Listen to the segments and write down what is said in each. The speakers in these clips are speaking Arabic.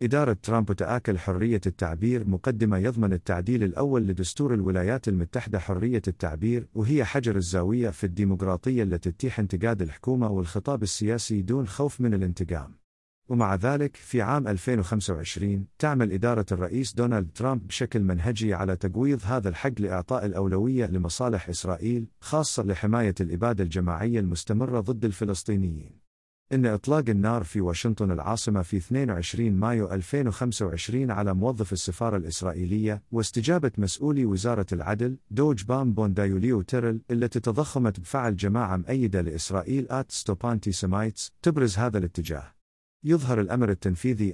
إدارة ترامب تآكل حرية التعبير مقدمة يضمن التعديل الأول لدستور الولايات المتحدة حرية التعبير، وهي حجر الزاوية في الديمقراطية التي تتيح انتقاد الحكومة والخطاب السياسي دون خوف من الانتقام. ومع ذلك، في عام 2025 تعمل إدارة الرئيس دونالد ترامب بشكل منهجي على تقويض هذا الحق لإعطاء الأولوية لمصالح إسرائيل، خاصة لحماية الإبادة الجماعية المستمرة ضد الفلسطينيين. إن إطلاق النار في واشنطن العاصمة في 22 مايو 2025 على موظف السفارة الإسرائيلية، واستجابة مسؤولي وزارة العدل دوج بام بوندايوليو تيرل التي تضخمت بفعل جماعة مؤيدة لإسرائيل Stop Anti-Semites تبرز هذا الاتجاه. يظهر الأمر التنفيذي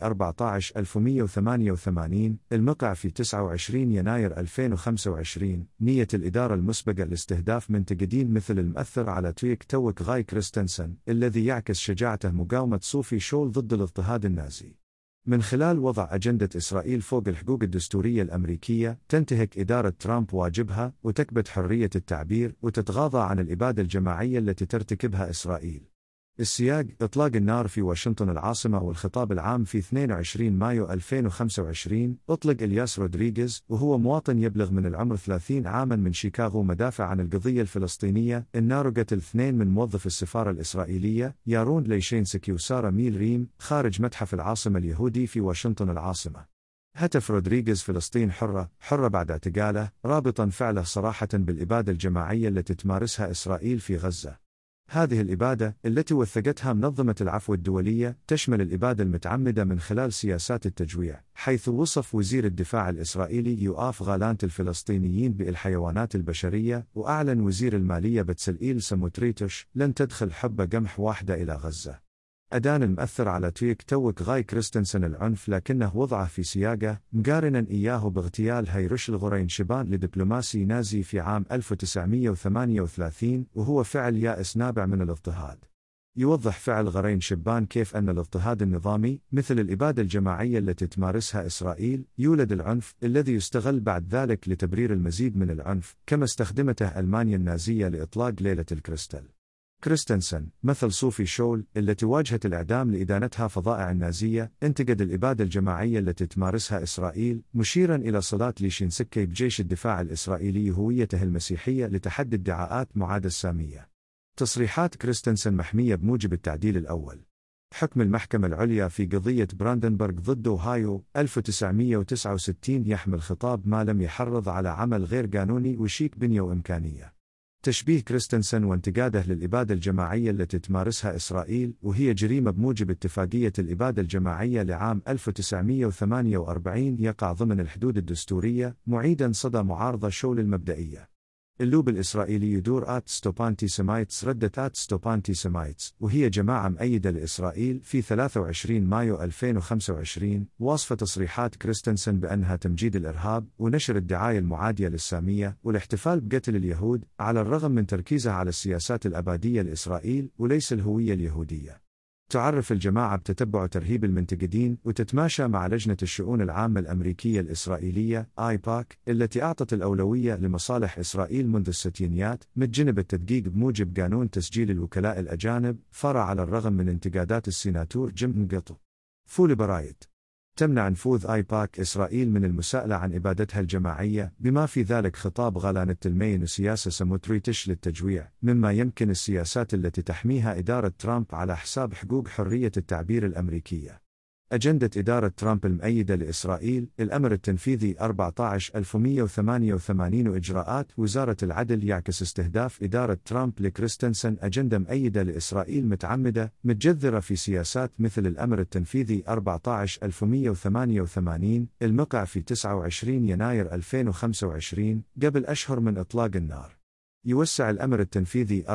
14188 المقع في 29 يناير 2025 نية الإدارة المسبقة لاستهداف منتقدين مثل المؤثر على تويك غاي كريستنسن الذي يعكس شجاعته مقاومة صوفي شول ضد الاضطهاد النازي. من خلال وضع أجندة إسرائيل فوق الحقوق الدستورية الأمريكية، تنتهك إدارة ترامب واجبها وتكبت حرية التعبير وتتغاضى عن الإبادة الجماعية التي ترتكبها إسرائيل. السياق: إطلاق النار في واشنطن العاصمة والخطاب العام في 22 مايو 2025 أطلق إلياس رودريغيز، وهو مواطن يبلغ من العمر 30 عاما من شيكاغو، مدافع عن القضية الفلسطينية. النار قتل 2 من موظف السفارة الإسرائيلية يارون ليشينسكي وسارة ميل ريم خارج متحف العاصمة اليهودي في واشنطن العاصمة. هتف رودريغيز: فلسطين حرة، حرة بعد اعتقاله، رابطا فعله صراحة بالإبادة الجماعية التي تمارسها إسرائيل في غزة. هذه الإبادة، التي وثقتها منظمة العفو الدولية، تشمل الإبادة المتعمدة من خلال سياسات التجويع، حيث وصف وزير الدفاع الإسرائيلي يؤاف غالانت الفلسطينيين بالحيوانات البشرية، وأعلن وزير المالية بتسلئيل سموتريتش: لن تدخل حبة قمح واحدة إلى غزة. أدان المؤثر على تويك غاي كريستنسن العنف، لكنه وضعه في سياقه، مقارنا إياه باغتيال هيروش الغرين شبان لدبلوماسي نازي في عام 1938، وهو فعل يائس نابع من الاضطهاد. يوضح فعل غرين شبان كيف أن الاضطهاد النظامي، مثل الإبادة الجماعية التي تمارسها إسرائيل، يولد العنف الذي يستغل بعد ذلك لتبرير المزيد من العنف، كما استخدمته ألمانيا النازية لإطلاق ليلة الكريستال. كريستنسن، مثل صوفي شول التي واجهت الإعدام لإدانتها فظائع النازية، انتقد الإبادة الجماعية التي تمارسها إسرائيل، مشيرا إلى صلاة ليشينسكي بجيش الدفاع الإسرائيلي هويته المسيحية لتحدي ادعاءات معاداة سامية. تصريحات كريستنسن محمية بموجب التعديل الأول. حكم المحكمة العليا في قضية براندنبرغ ضد أوهايو 1969 يحمل خطاب ما لم يحرض على عمل غير قانوني وشيك بنية وإمكانية. تشبيه كريستنسن وانتقاده للإبادة الجماعية التي تمارسها إسرائيل، وهي جريمة بموجب اتفاقية الإبادة الجماعية لعام 1948، يقع ضمن الحدود الدستورية، معيدا صدى معارضة شول المبدئية. اللوب الإسرائيلي يدور Stop Anti-Semites ردت Stop Anti-Semites، وهي جماعة مؤيدة لإسرائيل، في 23 مايو 2025 واصفة تصريحات كريستنسن بأنها تمجيد الإرهاب ونشر الدعاية المعادية للسامية والاحتفال بقتل اليهود، على الرغم من تركيزها على السياسات الأبادية لإسرائيل وليس الهوية اليهودية. تعرف الجماعة بتتبع ترهيب المنتقدين، وتتماشى مع لجنة الشؤون العامة الأمريكية الإسرائيلية آيباك التي أعطت الأولوية لمصالح إسرائيل منذ الستينيات، متجنب التدقيق بموجب قانون تسجيل الوكلاء الأجانب، فرع على الرغم من انتقادات السيناتور جيم نقطو. فول برايت: تمنع نفوذ آيباك إسرائيل من المساءلة عن إبادتها الجماعية، بما في ذلك خطاب غالانة المين وسياسة سموتريتش للتجويع، مما يمكن السياسات التي تحميها إدارة ترامب على حساب حقوق حرية التعبير الأمريكية. أجندة إدارة ترامب المؤيدة لإسرائيل. الأمر التنفيذي 14188 إجراءات وزارة العدل يعكس استهداف إدارة ترامب لكريستنسن أجندة مؤيدة لإسرائيل متعمدة، متجذرة في سياسات مثل الأمر التنفيذي 14188 المقع في 29 يناير 2025 قبل أشهر من إطلاق النار. يوسع الأمر التنفيذي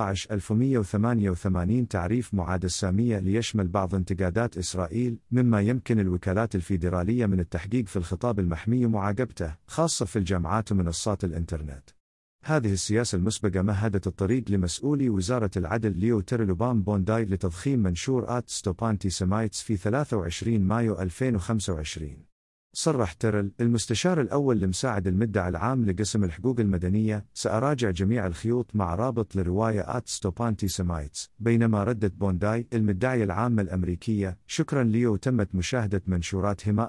14188 تعريف معاداة سامية ليشمل بعض انتقادات إسرائيل، مما يمكن الوكالات الفيدرالية من التحقيق في الخطاب المحمي ومعاقبته، خاصة في الجامعات ومنصات الإنترنت. هذه السياسة المسبقة مهدت الطريق لمسؤولي وزارة العدل ليو تيرلوبام بونداي لتضخيم منشور Stop Anti-Semites في 23 مايو 2025. صرح تيرل المستشار الأول لمساعد المدعي العام لقسم الحقوق المدنية: سأراجع جميع الخيوط مع رابط لرواية Stop Anti-Semites. بينما ردت بونداي المدعية العامة الأمريكية: شكرا لي، وتمت مشاهدة منشوراتهما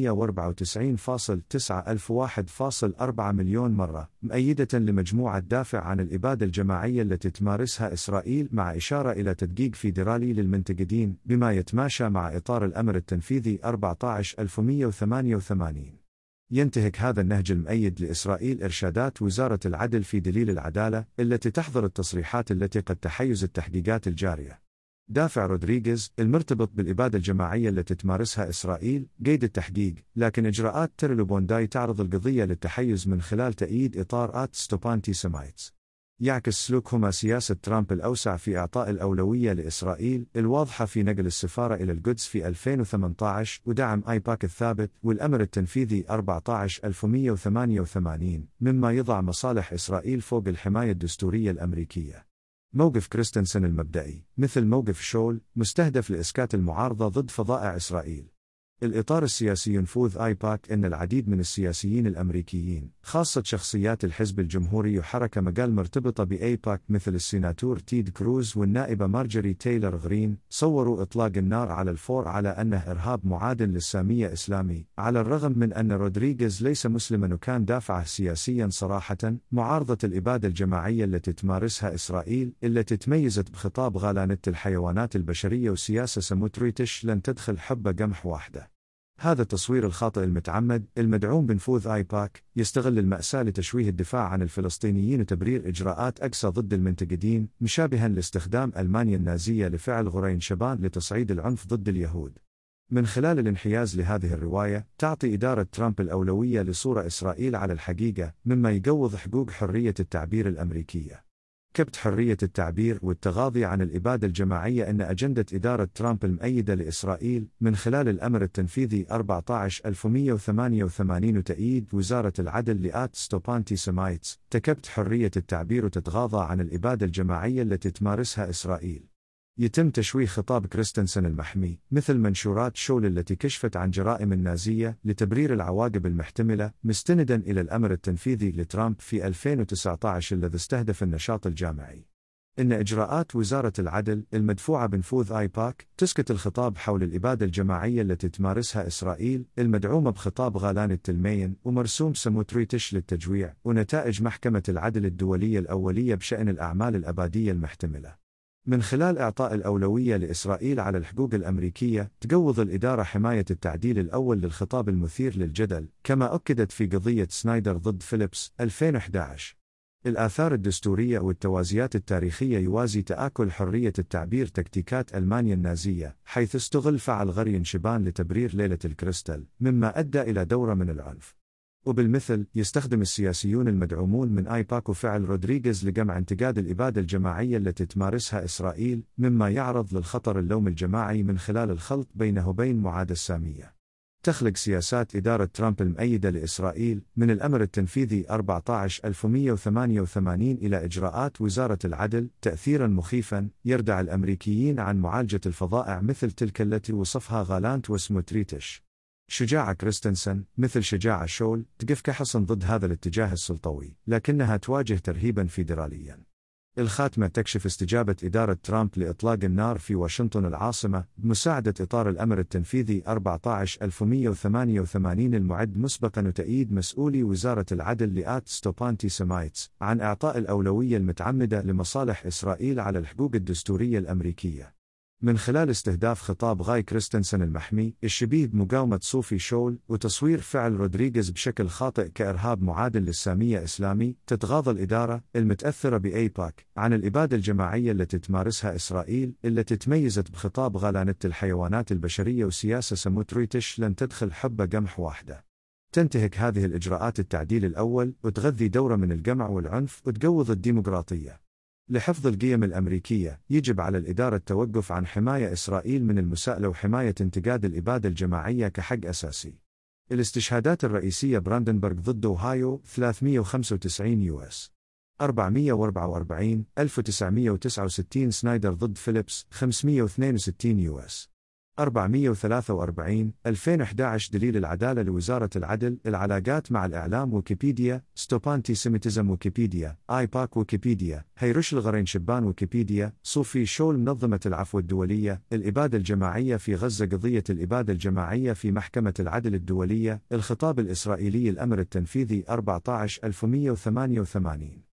494.9 ألف 1.4 مليون مرة، مؤيدة لمجموعة دافع عن الإبادة الجماعية التي تمارسها إسرائيل، مع إشارة إلى تدقيق فيدرالي للمنتقدين بما يتماشى مع إطار الأمر التنفيذي 14188. ينتهك هذا النهج المؤيد لإسرائيل إرشادات وزارة العدل في دليل العدالة التي تحظر التصريحات التي قد تحيز التحقيقات الجارية. دافع رودريغيز المرتبط بالإبادة الجماعية التي تمارسها إسرائيل قيد التحقيق، لكن إجراءات تيرل وبونداي تعرض القضية للتحيز من خلال تأييد إطار Stop Anti-Semites. يعكس سلوكهما سياسة ترامب الأوسع في إعطاء الأولوية لإسرائيل الواضحة في نقل السفارة إلى القدس في 2018 ودعم آيباك الثابت والأمر التنفيذي 14188، مما يضع مصالح إسرائيل فوق الحماية الدستورية الأمريكية. موقف كريستنسن المبدئي مثل موقف شول مستهدف لإسكات المعارضة ضد فظائع إسرائيل. الإطار السياسي ينفوذ آيباك أن العديد من السياسيين الأمريكيين، خاصة شخصيات الحزب الجمهوري وحركة مجال مرتبطة بآيباك مثل السيناتور تيد كروز والنائبة مارجوري تايلر غرين، صوروا إطلاق النار على الفور على أنه إرهاب معاد للسامية إسلامي، على الرغم من أن رودريغيز ليس مسلما وكان دافعه سياسيا صراحة. معارضة الإبادة الجماعية التي تمارسها إسرائيل، التي تميزت بخطاب غالانة الحيوانات البشرية وسياسة سموتريتش لن تدخل حبة قمح واحدة. هذا التصوير الخاطئ المتعمد المدعوم بنفوذ آيباك يستغل المأساة لتشويه الدفاع عن الفلسطينيين وتبرير إجراءات أقصى ضد المنتقدين، مشابها لاستخدام ألمانيا النازية لفعل غرين شبان لتصعيد العنف ضد اليهود. من خلال الانحياز لهذه الرواية، تعطي إدارة ترامب الأولوية لصورة إسرائيل على الحقيقة، مما يقوض حقوق حرية التعبير الأمريكية. كبت حرية التعبير والتغاضي عن الإبادة الجماعية أن أجندة إدارة ترامب المؤيدة لإسرائيل من خلال الأمر التنفيذي 14188 وتأييد وزارة العدل Stop Anti-Semites. تكبت حرية التعبير وتتغاضى عن الإبادة الجماعية التي تمارسها إسرائيل. يتم تشويه خطاب كريستنسن المحمي مثل منشورات شول التي كشفت عن جرائم النازية لتبرير العواقب المحتملة، مستندا إلى الأمر التنفيذي لترامب في 2019 الذي استهدف النشاط الجامعي. إن إجراءات وزارة العدل المدفوعة بنفوذ آيباك تسكت الخطاب حول الإبادة الجماعية التي تمارسها إسرائيل، المدعومة بخطاب غالان التلمين ومرسوم سموتريتش للتجويع، ونتائج محكمة العدل الدولية الأولية بشأن الأعمال الأبادية المحتملة. من خلال إعطاء الأولوية لإسرائيل على الحقوق الأمريكية، تقوض الإدارة حماية التعديل الأول للخطاب المثير للجدل، كما أكدت في قضية سنايدر ضد فيليبس 2011. الآثار الدستورية والتوازيات التاريخية يوازي تآكل حرية التعبير تكتيكات ألمانيا النازية، حيث استغل فعل غرين شبان لتبرير ليلة الكريستال، مما أدى إلى دورة من العنف. وبالمثل، يستخدم السياسيون المدعومون من آيباك وفعل رودريغيز لجمع انتقاد الإبادة الجماعية التي تمارسها إسرائيل، مما يعرض للخطر اللوم الجماعي من خلال الخلط بينه وبين معاداة السامية. تخلق سياسات إدارة ترامب المؤيدة لإسرائيل من الأمر التنفيذي 14188 إلى إجراءات وزارة العدل تأثيرا مخيفا يردع الأمريكيين عن معالجة الفظائع مثل تلك التي وصفها غالانت وسموتريتش. شجاعة كريستنسن مثل شجاعة شول تقف كحصن ضد هذا الاتجاه السلطوي، لكنها تواجه ترهيبا فيدراليا. الخاتمة تكشف استجابة إدارة ترامب لإطلاق النار في واشنطن العاصمة بمساعدة إطار الأمر التنفيذي 14188 المعد مسبقا وتأييد مسؤولي وزارة العدل Stop Anti-Semites عن إعطاء الأولوية المتعمدة لمصالح إسرائيل على الحقوق الدستورية الأمريكية. من خلال استهداف خطاب غاي كريستنسن المحمي الشبيه بمقاومة صوفي شول وتصوير فعل رودريغيز بشكل خاطئ كإرهاب معادل للسامية إسلامي، تتغاضى الإدارة المتأثرة بآيباك عن الإبادة الجماعية التي تمارسها إسرائيل، التي تميزت بخطاب غالانة الحيوانات البشرية وسياسة سموتريتش لن تدخل حبة قمح واحدة. تنتهك هذه الإجراءات التعديل الأول وتغذي دورة من الجمع والعنف وتقوض الديمقراطية. لحفظ القيم الأمريكية، يجب على الإدارة التوقف عن حماية إسرائيل من المساءلة وحماية انتقاد الإبادة الجماعية كحق أساسي. الاستشهادات الرئيسية براندنبرغ ضد أوهايو 395 US 444 1969 سنايدر ضد فيليبس 562 US 443 2011 دليل العدالة لوزارة العدل العلاقات مع الإعلام ويكيبيديا ستوبانتي سيميتيزم ويكيبيديا آيباك ويكيبيديا هيرش الغرين شبان ويكيبيديا صوفي شول منظمة العفو الدولية الإبادة الجماعية في غزة قضية الإبادة الجماعية في محكمة العدل الدولية الخطاب الإسرائيلي الأمر التنفيذي 14188